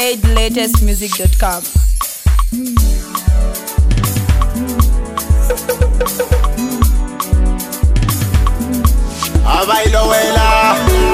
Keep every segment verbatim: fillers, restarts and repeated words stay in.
Said latest music dot com. Abailo wela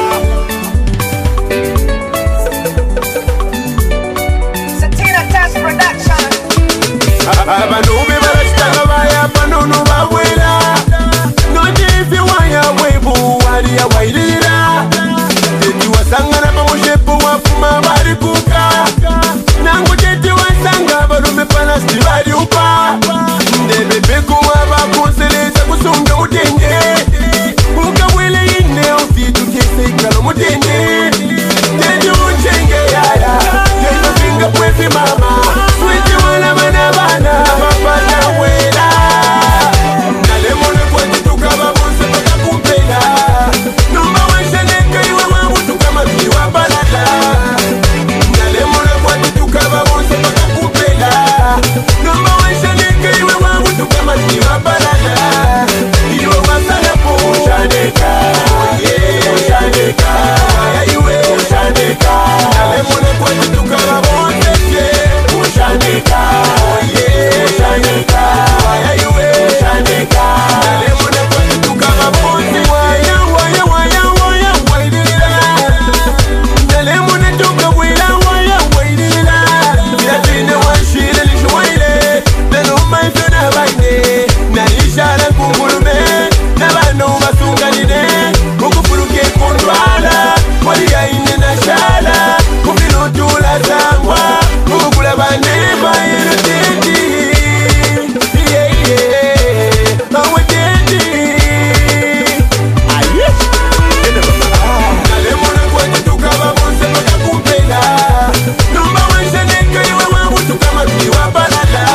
Satina Task Production. Abanubi barashaka baya panunu bawela Noji ifi wanya webu wali ya wailira Jeti wasanga na pamushepu wafuma bari kuka Nangu jeti wasanga barume panasti bari upa Ndebe beku waba konseleza kusunga utenge Uka wele ine ufitu kese ikalo mutenge Jeti uchenge yaya Jeti finga kwefi mama Switi wana manabana Mapata wela Nalemone kwa jituka babonse paka kumpela Numba washaneka iwe wabutu kama miwa balala Nalemone kwa jituka babonse paka kumpela Numba washaneka iwe wabutu kama miwa balala Iwe wasana po ushaneka Yeah, ushaneka Iwe ushaneka Nalemone kwa jituka babonse Yeah, ushaneka Yeah, ushaneka Iwe ushaneka Nalemone kwa jituka babonse Waya, waya, waya, waya, wailila Nalemone tuka wila, waya, wailila Yatine washile lishuwaile Nenuma ifena baine Naishala kungulume Nabano basunganine Mukufuluke kundwala Waliya ine na shala Kufinutula zangwa Mukula baneba yeno titi Yeah, yeah Awe titi Aye Nalemone kwa jituka babonse paka kumpela Numba washaneka iwe wabutu kama miwa balala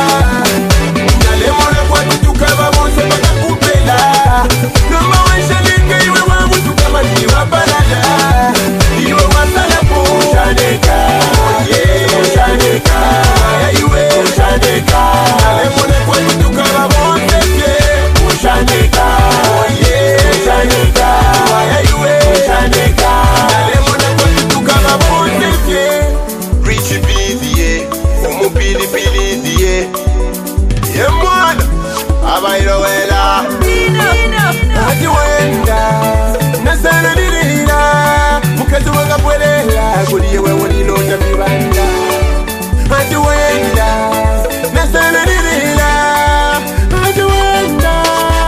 Nalemone kwa jituka babonse paka kumpela Numba washaneka iwe wabutu kama miwa balala Iwe wasala po ushaneka Yeah, ushaneka Iwe ushaneka Nalemone kwa jituka babonse Yeah, ushaneka Yeah, ushaneka Iwe ushaneka Nalemone kwa jituka babonse Yeah Richie Billy yeah Umu Billy Billy yeah Yeah mwana Abailo wela Haji wenda Nasana nilila Mukazi wanga pwelela Kuliye wewe nilonda mibanda Haji wenda Nasana nilila Haji wenda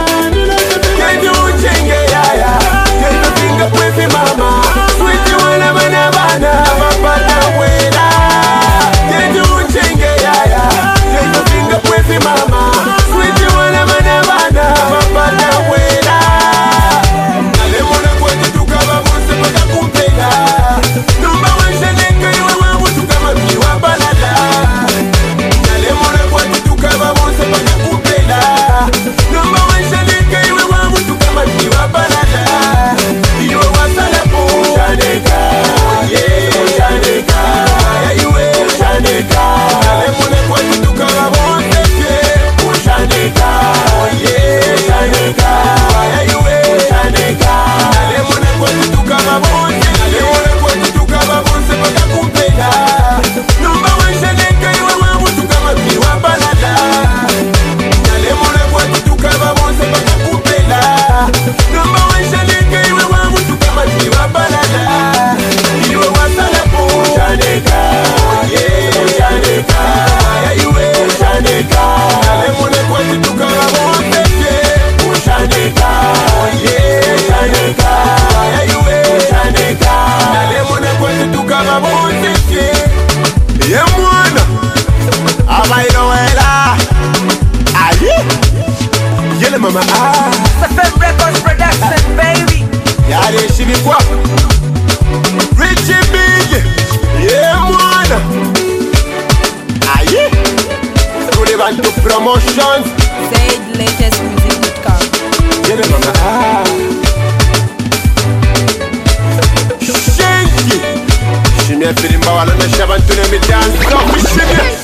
Kendi uchenge yaya Kendi finga kwefi mama Switi wana manabana Mapata wela Kendi uchenge yaya Kendi finga kwefi mama Switi wana manabana Mapata wela Nalemona kwa jituka babonse paka kumpela Numba washaneka iwe wabutu kama miwa balala Nalemona kwa jituka babonse paka kumpela Numba washaneka iwe wabutu kama miwa balala Iwe wasala po ushaneka Yeah, ushaneka Iwe ushaneka Nalemona kwa jituka babonse Yeah, ushaneka Yeah, ushaneka Iwe ushaneka Nalemona kwa jituka babonse Nalemona kwa jituka babonse paka kumpela Numba washaneka iwe wabutu kama miwa balala Nalemona kwa jituka babonse paka kumpela Numba washaneka iwe wabutu kama miwa balala Iwe wasala po ushaneka Yeah, ushaneka Iwe ushaneka Nalemona kwa jituka babonse Yeah, ushaneka Yeah, ushaneka Iwe ushaneka Nalemona kwa jituka babonse Yeah Yeah mwana Abailo wela Aye Yele mama ah Safari Records Production, baby. Yale shibikwa Richie Big Yeah mwana Aye Kule bantu promotions Said latest music dot com. Yele mama ah Shenki Shimia filimba wala na shabantu ne mi dance Shimia